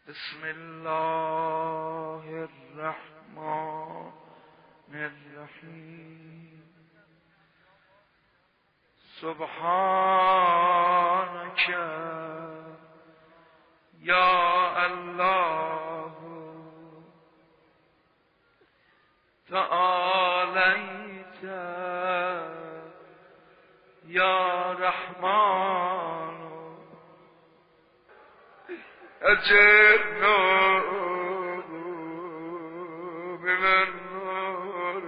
بسم الله الرحمن الرحیم. سبحانك یا الله تعالیت یا رحمان اجرنا من النار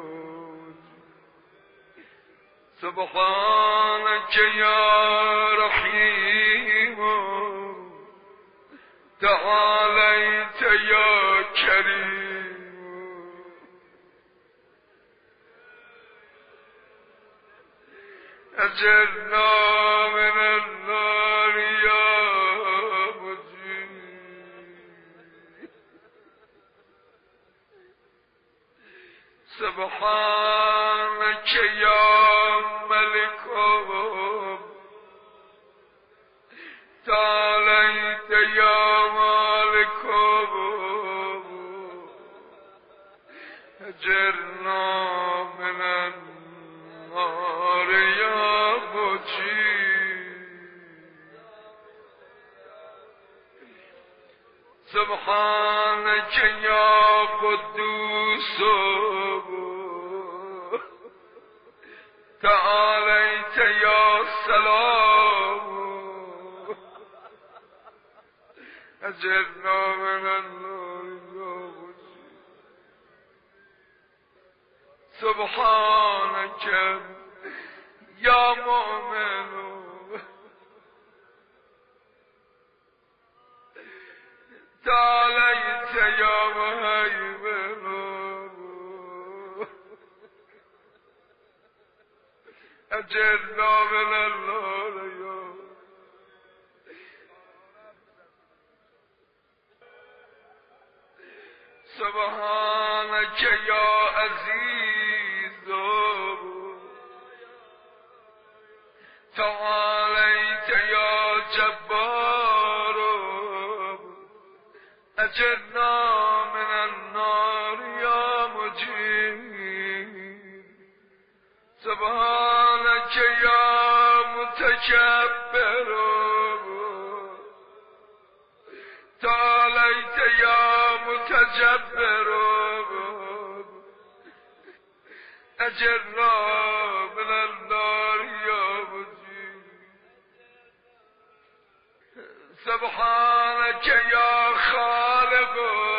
سبحانك يا رحيم تعاليت يا كريم أجرنا من النار يا مجيب سبحانك يا ملك تعاليت يا مالك أجرنا من النار يا مجيب سبحانك يا قدوس تعاليت يا سلام أجرنا من النار يا مجيب سبحانك يا مؤمن تعاليت يا مهيمن أجرنا من النار يا سبحانك يا عزيز تعاليت يا جبار أجرنا من النار يا مجيب سبحانك يا متكبر تعاليت يا متجبر أجرنا من النار يا مجيب سبحانك يا خالق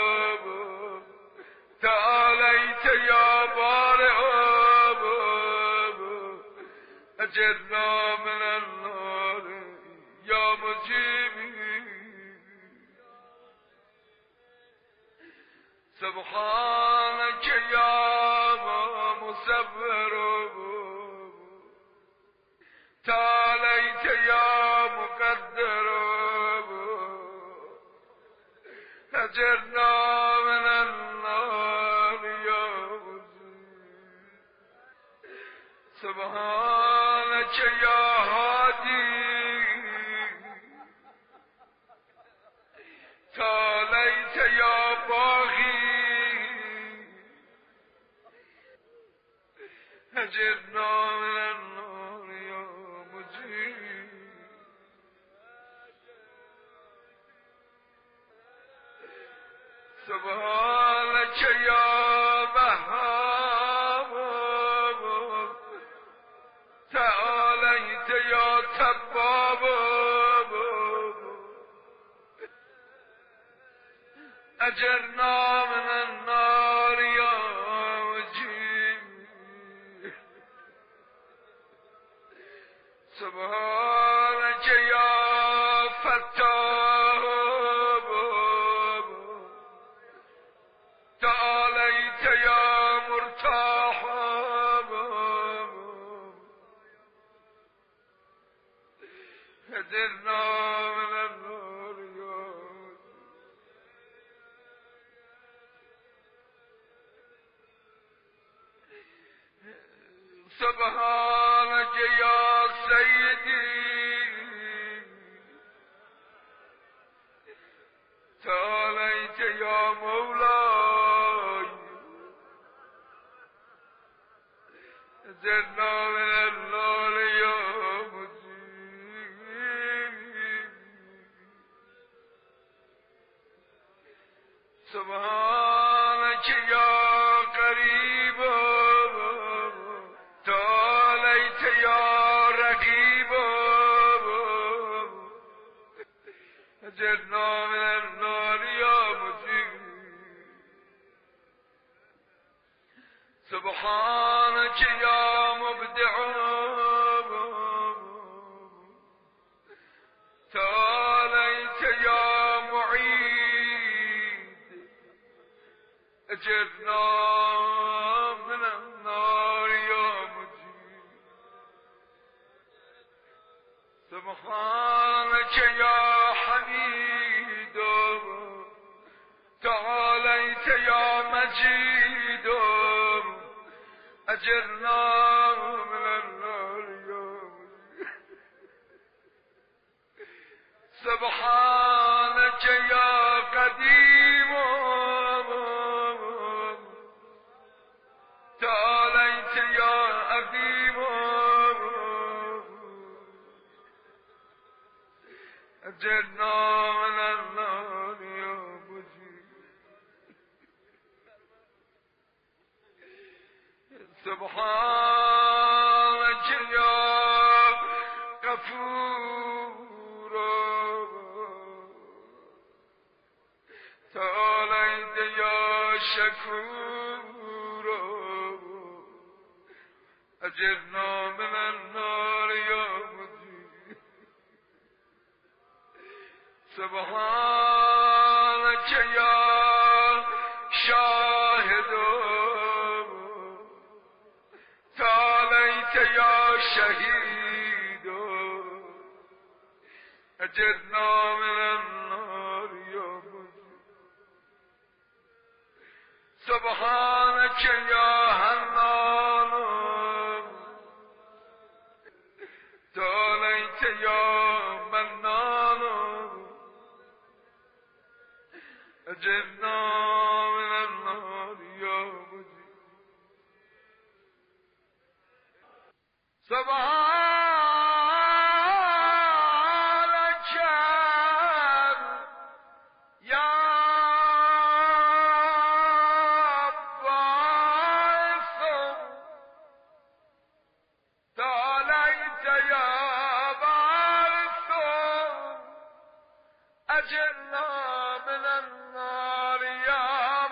تعاليت يا بارئ أجرنا من النار يا مجيب سبحانك يا مصور تعاليت يا مقدر أجرنا من النار يا مجيب سبحانك يا هادي تعاليت يا باغي أجرنا من النار يا مجيب سبحانك يا وهاب تعاليت يا تواب أجرنا من النار يا مجيب سبحانك يا فتاح تعاليت يا مرتاح أجرنا من النار يا سبحانك يا سيدي تعاليت يا مولاي أجرنا من النار يا مجيب سبحانك يا قريب تعاليت يا رقيب أجرنا من النار يا مجيب سبحانك يا مبدع تعاليت يا معيد أجرنا من النار يا مجيب سبحانك يا حميد تعاليت يا مجيد أجرنا من النار يا مجيد سبحانك يا قديم تعاليت يا أديم أجرنا من النار يا مجيب سبحانك يا غفور تعاليت يا شكور أجرنا من النار يا مجيب سبحانك يا شاهد تعاليت يا شهيد أجرنا من النار يا مجيب سبحانك يا حنان تعاليت يا منان أجرنا من النار يا مجيب سبحانك يا باعث تعاليت يا باعث أجرنا من النار يا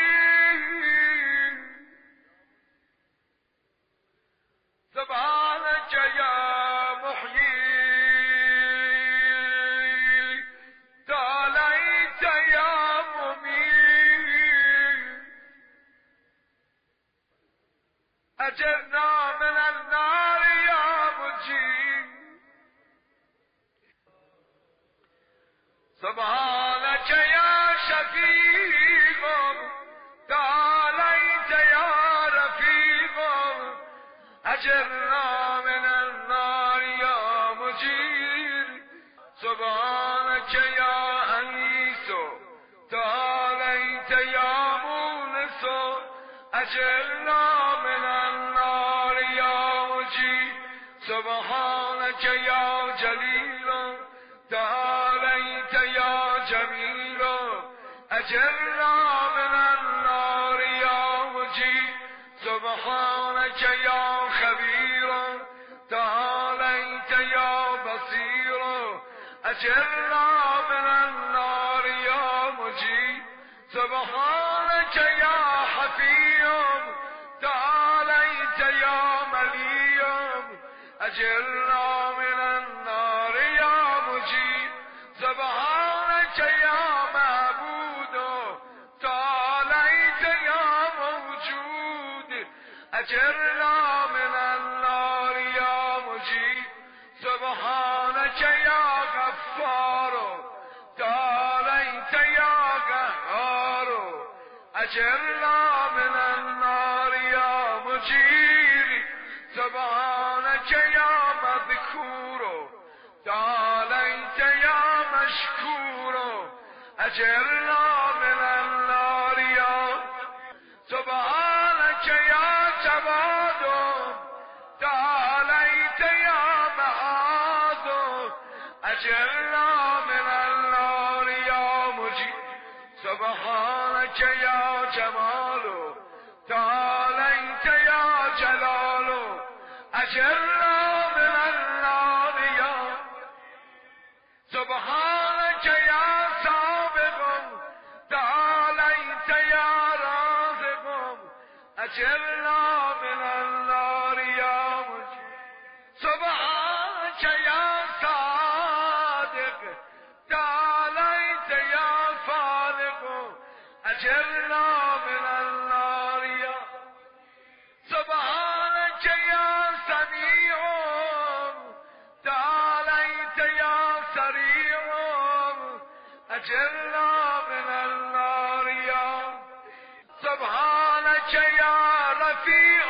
مجيب سبحانك يا محيي تعاليت يا مميت أجرنا من النار يا مجيب سبحانك يا شفيق تعاليت يا رفيق أجرنا من النار يا مجير سبحانك يا أنيس تعاليت يا مونس أجرنا من النار يا مجير سبحانك يا جليل تعاليت يا جميل أجرنا من النار يا مجير سبحانك يا خبير تعاليت يا بصير أجرنا من النار يا مجيب سبحانك يا حفيظ تعاليت يا مليم أجرنا من النار يا مجيب سبحانك يا معبود تعاليت يا موجود أجرنا من النار يا مجيب سبحانك يا غفار تعاليت يا قهار أجرنا من النار يا مجيب سبحانك يا مذكور تعاليت يا مشكور أجرنا من النار يا سبحانك يا جواد تعاليت يا معاذ أجرنا من النار يا مجيب سبحانك يا جمال تعاليت يا جلال أجرنا من النار يا سبحانك يا سابق تعاليت يا رازق أجرنا من النار يا مجيب سبحانك يا صادق تعاليت يا فالق أجرنا من النار يا سبحانك يا سميع تعاليت يا سريع أجرنا من النار يا سبحانك يا رفيع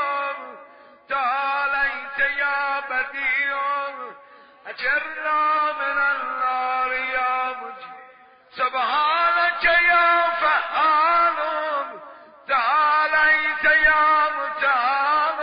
تعاليت يا بديع أجرنا من النار يا مجيب سبحانك يا فعال تعاليت يا متعال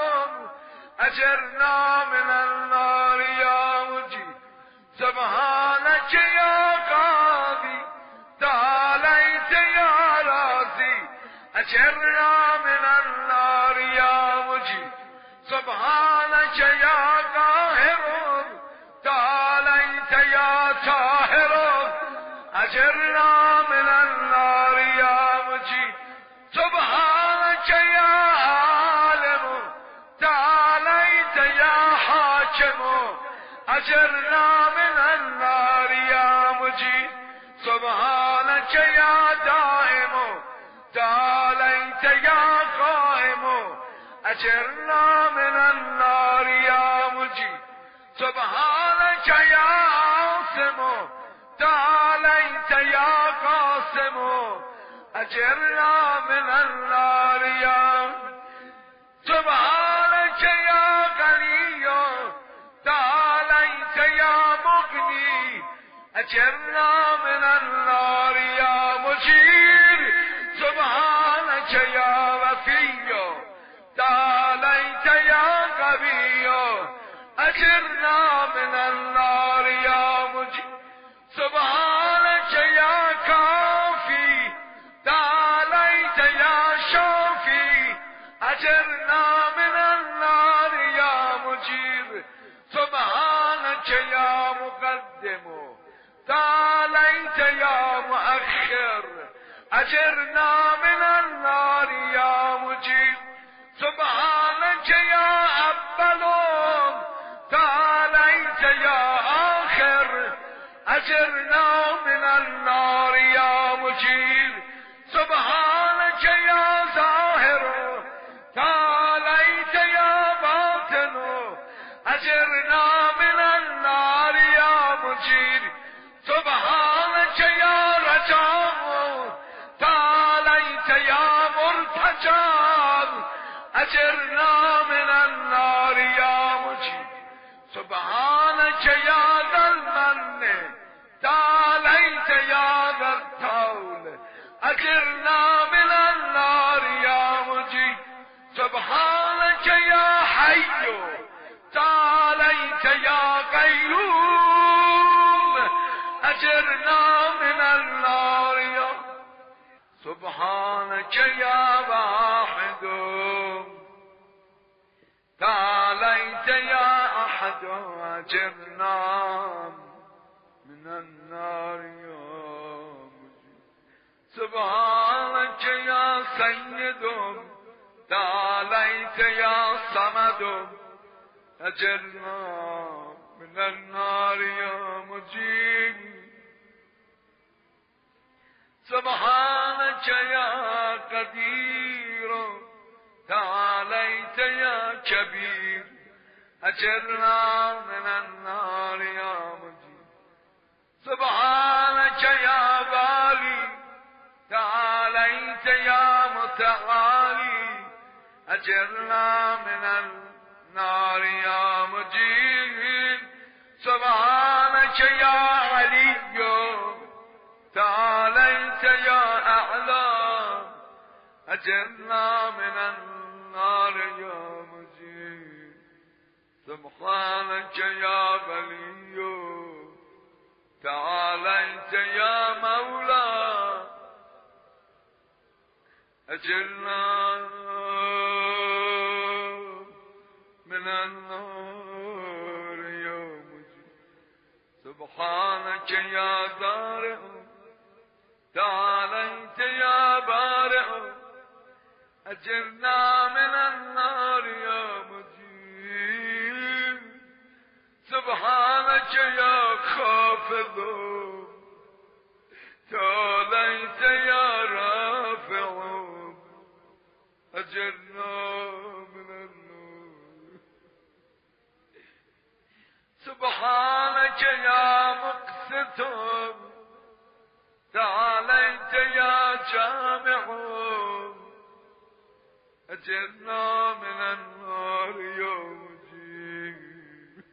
أجرنا من النار يا مجيب سبحانك يا قاضي تعاليت يا راضي أجرنا من النار يا مجيب سبحانك يا قاهر تعاليت يا طاهر أجرنا من النار يا مجيب سبحانك يا عالم تعاليت يا حاكم أجرنا من النار يا مجيب سبحانك يا دائم تعاليت يا قائم أجرنا من النار يا مجيب سبحانك يا عاصم تعاليت يا قاسم أجرنا من النار يا سبحانك يا غني تعاليت يا مغني أجرنا من النار يا مجير سبحانك يا وفي تعاليت يا قوي أجرنا من النار يا مجير سبحانك يا كافي تعاليت يا شافي أجرنا من النار يا مجيب سبحانك يا مقدم تعاليت يا مؤخر أجرنا من النار يا مجيب سبحانك يا أول تعاليت يا آخر أجرنا من النار يا مجيب سبحانك يا ظاهر تعاليت يا باطن أجرنا من النار يا مجيب سبحانك يا رجاء تعاليت يا مرتجى أجرنا من النار يا مجيب سبحانك يا ذا المن تعاليت يا ذا الطول أجرنا من النار يا مجيب سبحانك يا حي تعاليت يا قيوم أجرنا من النار يا سبحانك يا واحد تعاليت يا أحد أجرنا من النار يا مجيب سبحانك يا سيد تعاليت يا صمد أجرنا من النار يا مجيب سبحانك يا قدير تعاليت يا كبير أجرنا من النار يا مجيب سبحانك يا بالي تعاليت يا متعالي أجرنا من النار يا مجيب سبحانك يا علي تعالى تعاليت يا أعلام أجرنا من النار يا مجيب سبحانك يا ولي تعاليت يا مولا أجرنا من النار يا مجيب سبحانك يا بارئ تعاليت يا بارئ أجرنا من النار يا مجيب سبحانك يا خافض تعاليت يا رافع أجرنا من النار سبحانك يا مقسط تعاليت يا جامع أجرنا من النار يا مجيب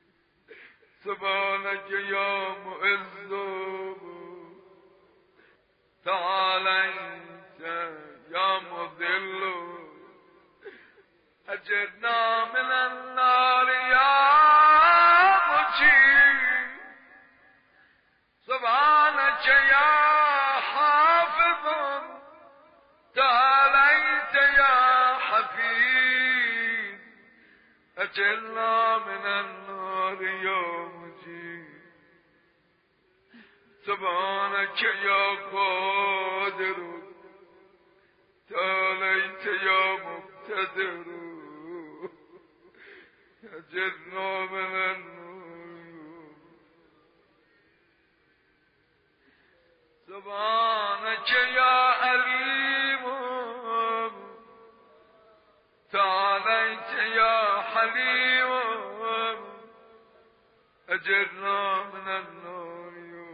سبحانك يا مؤذ تعاليت يا مذل أجرنا من النار يا مجيب سبحانك يا حافظ تعاليت يا حفيظ أجرنا من النار يا مجيب سبحانك يا قادر تعاليت يا مقتدر أجرنا من النار سبحانك يا عليم تعاليت يا حليم أجرنا من النار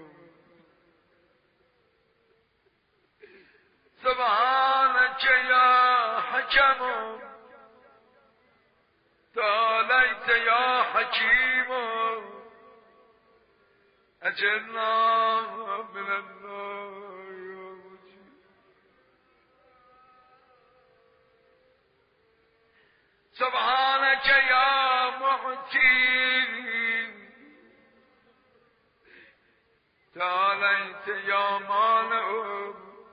سبحانك يا حكم تعاليت يا حكيم أجرنا من النار يا مجيب سبحانك يا معتي تعاليت يا مانع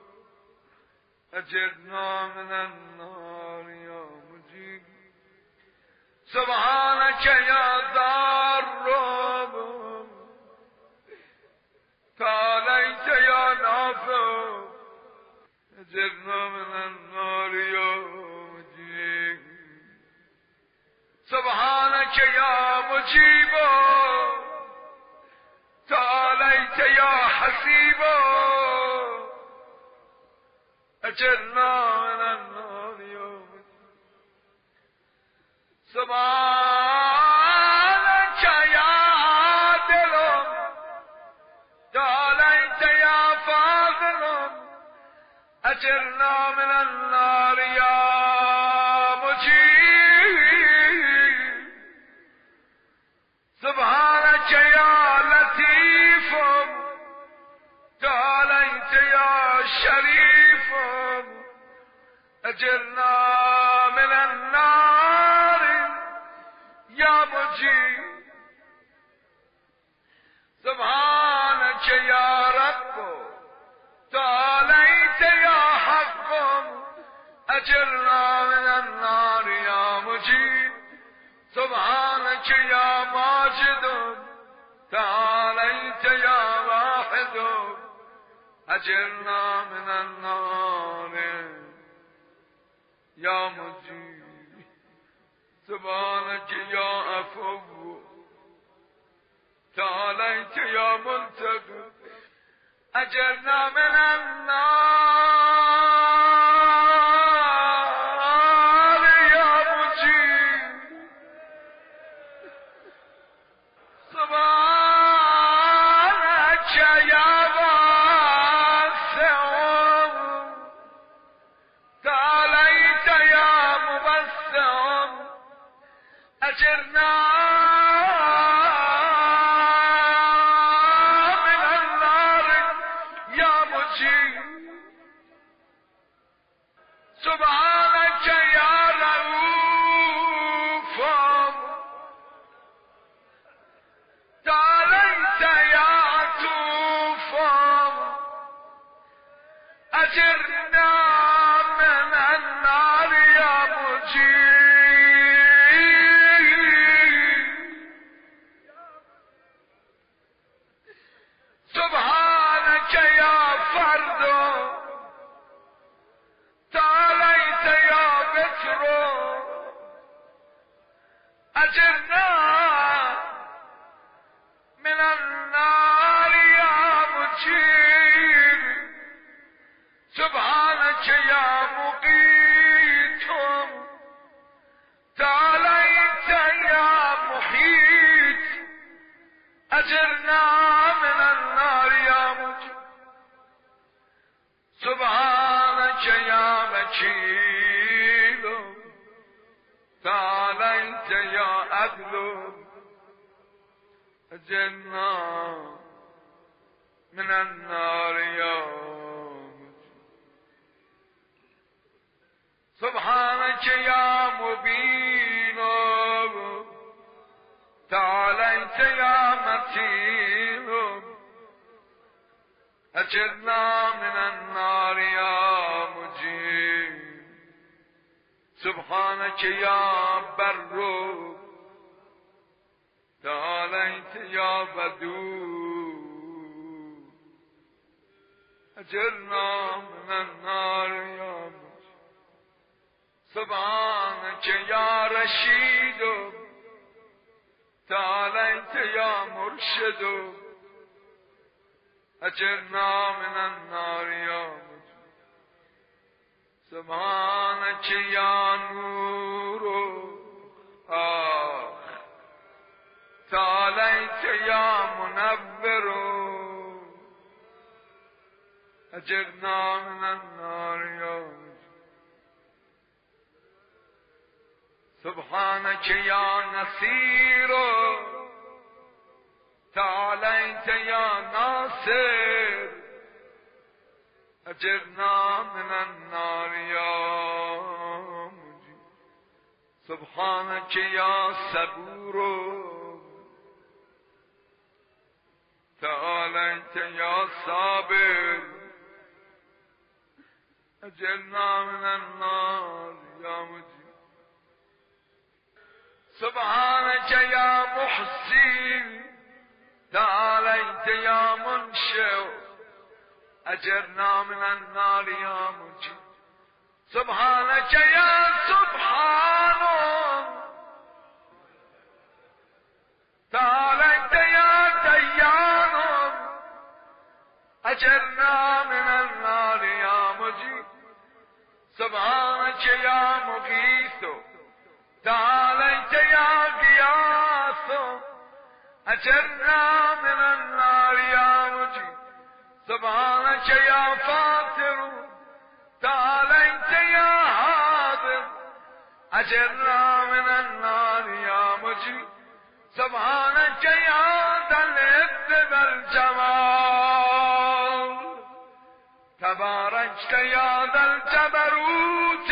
أجرنا من النار يا مجيب سبحانك يا ضار تعاليت يا نافع أجرنا من النار يا مجيب سبحانك يا مجيب تعاليت يا حسيب أجرنا من النار يا مجيب سبحانك يا عادل تعاليت يا فاضل أجرنا من النار يا مجيب سبحانك يا لطيف تعاليت يا شريف أجرنا من النار يا مجيب سبحانك يا رب تعاليت يا حق أجرنا من النار يا مجيب سبحانك يا ماجد تعاليت يا واحد أجرنا من النار يا مجيب سبحانك يا عفو تعاليت يا منتقم أجرنا من النار يا مجيب سبحانك يا واسع تعاليت يا مبسم أجرنا من النار يا مجيب سبحانك يا رؤوف تعاليت يا عطوف أجرنا من النار يا مجيب سبحانك يا فرد تعاليت يا بكر أجرنا من النار يا مجيب سبحانك يا مقيت تعاليت يا محيط أجرنا من النار يا مجيب سبحانك يا وكيل تعاليت يا عدل أجرنا من النار يا سبحانك يا مبين تعاليت يا متين أجرنا من النار يا مجيب سبحانك يا بر تعاليت يا ودود أجرنا من النار يا مجيب سبحانك يا رشيد تعاليت يا مرشد أجرنا من النار يا مجيب سبحانك يا نور تعاليت يا منور أجرنا من النار يا مجيب سبحانك يا نصير تعاليت يا ناصر أجرنا من النار يا مجيب سبحانك يا صبور تعاليت يا صابر أجرنا من النار يا مجيب سبحانك يا محسن تعاليت يا منشئ أجرنا من النار يا مجيب سبحانك يا سبحان تعاليت يا ديان أجرنا من النار يا مجيب سبحانك يا مغيث تعاليت يا غياث أجرنا من النار يا مجيب سبحانك يا فاطر تعاليت يا هادر أجرنا من النار يا مجيب سبحانك يا ذا العز والجمال تباركت يا ذا الجبروت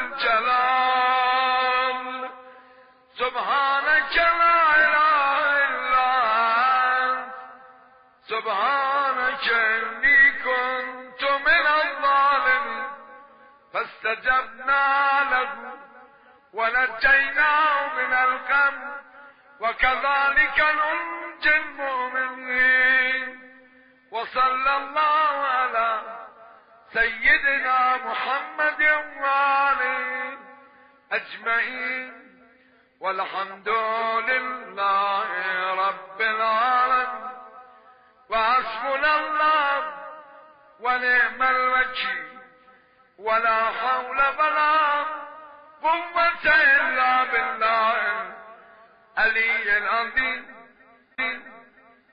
والجلال سبحانك لا إله إلا أنت سبحانك إني كنت من الظالمين فاستجبنا له ونجيناه من الغم وكذلك ننجي المؤمنين وصلى الله على سيدنا محمد وآله أجمعين والحمد لله رب العالمين وحسبنا الله ونعم الوكيل ولا حول ولا قوة إلا بالله العلي العظيم